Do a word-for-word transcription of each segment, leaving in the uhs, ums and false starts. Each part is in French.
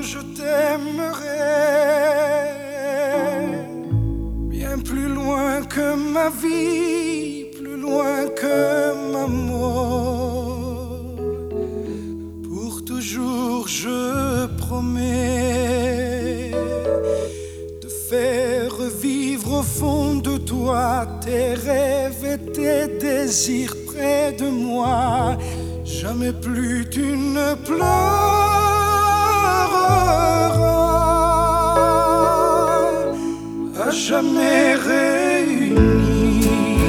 je t'aimerai, bien plus loin que ma vie, plus loin que ma mort. Pour toujours je promets de faire vivre au fond de toi tes rêves et tes désirs près de moi. Jamais plus tu ne pleureras, à jamais réunis.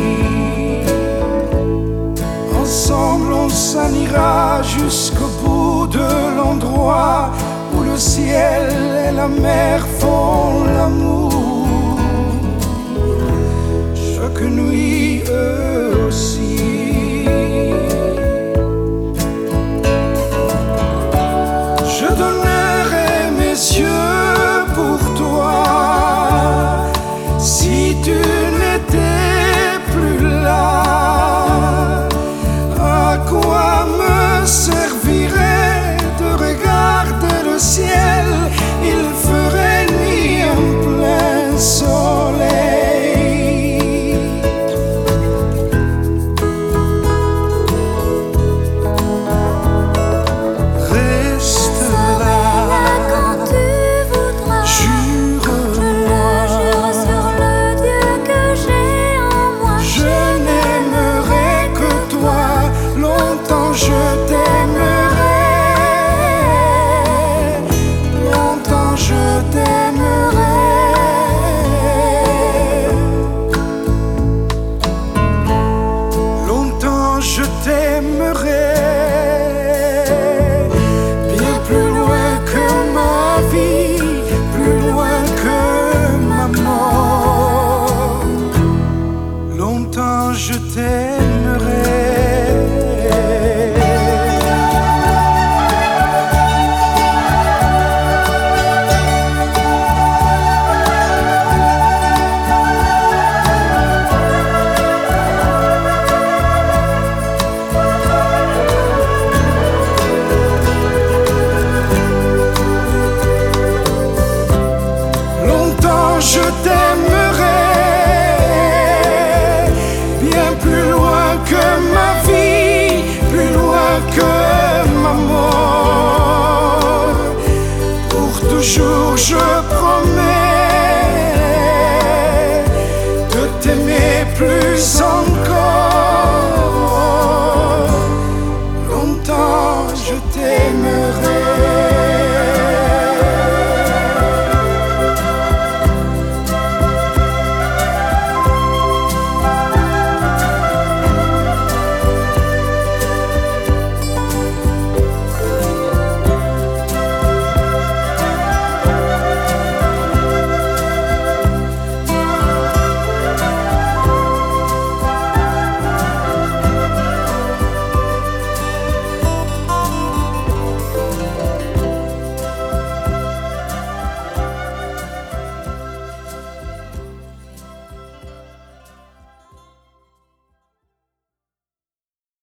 Ensemble on s'en ira jusqu'au bout de l'endroit où le ciel et la mer font l'amour. Chaque nuit eux aussi. Je donnerai mes yeux pour toi. Si tu n'étais plus là, à quoi me servirait de regarder le ciel? Il ferait nuit en plein soleil. Reste là quand tu voudras. Jure-moi, Je le jure sur le Dieu que j'ai en moi. je n'aimerai que toi. Longtemps je t'aimerai, longtemps je t'aimerai, longtemps je t'aimerai, bien plus loin que ma vie, plus loin que ma mort. Longtemps je t'aimerai. Longtemps je t'aimerai, bien plus loin que ma vie, plus loin que ma mort. Pour toujours je promets de t'aimer plus encore. Longtemps je t'aimerai.